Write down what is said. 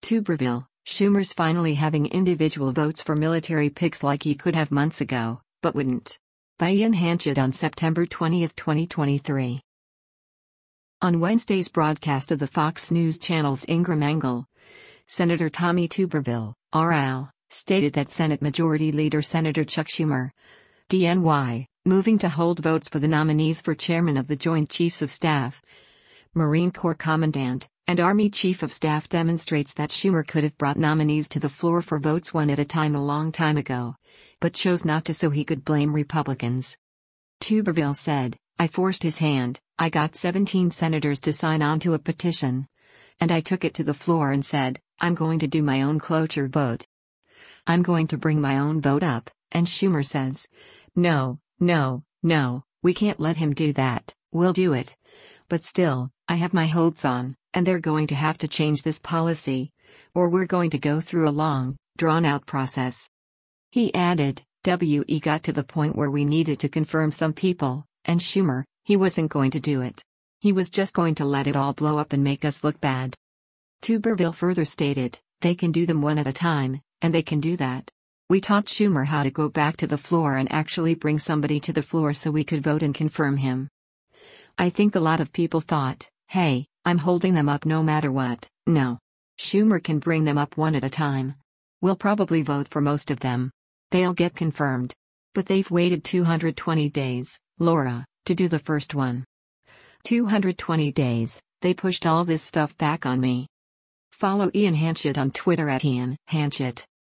Tuberville, Schumer's finally having individual votes for military picks like he could have months ago, but wouldn't. By Ian Hanchett on September 20, 2023. On Wednesday's broadcast of the Fox News Channel's Ingraham Angle, Senator Tommy Tuberville, RL, stated that Senate Majority Leader Senator Chuck Schumer, DNY, moving to hold votes for the nominees for Chairman of the Joint Chiefs of Staff, Marine Corps Commandant, and Army Chief of Staff demonstrates that Schumer could have brought nominees to the floor for votes one at a time a long time ago, but chose not to so he could blame Republicans. Tuberville said, "I forced his hand, I got 17 senators to sign on to a petition. And I took it to the floor and said, I'm going to do my own cloture vote. I'm going to bring my own vote up," and Schumer says, No, we can't let him do that, we'll do it. But still, I have my hopes on, and they're going to have to change this policy, or we're going to go through a long, drawn-out process. He added, "We got to the point where we needed to confirm some people, and Schumer, he wasn't going to do it. He was just going to let it all blow up and make us look bad." Tuberville further stated, "They can do them one at a time, and they can do that. We taught Schumer how to go back to the floor and actually bring somebody to the floor so we could vote and confirm him. I think a lot of people thought, hey, I'm holding them up no matter what. No. Schumer can bring them up one at a time. We'll probably vote for most of them. They'll get confirmed. But they've waited 220 days, Laura, to do the first one. 220 days, they pushed all this stuff back on me." Follow Ian Hanchett on Twitter @IanHanchett.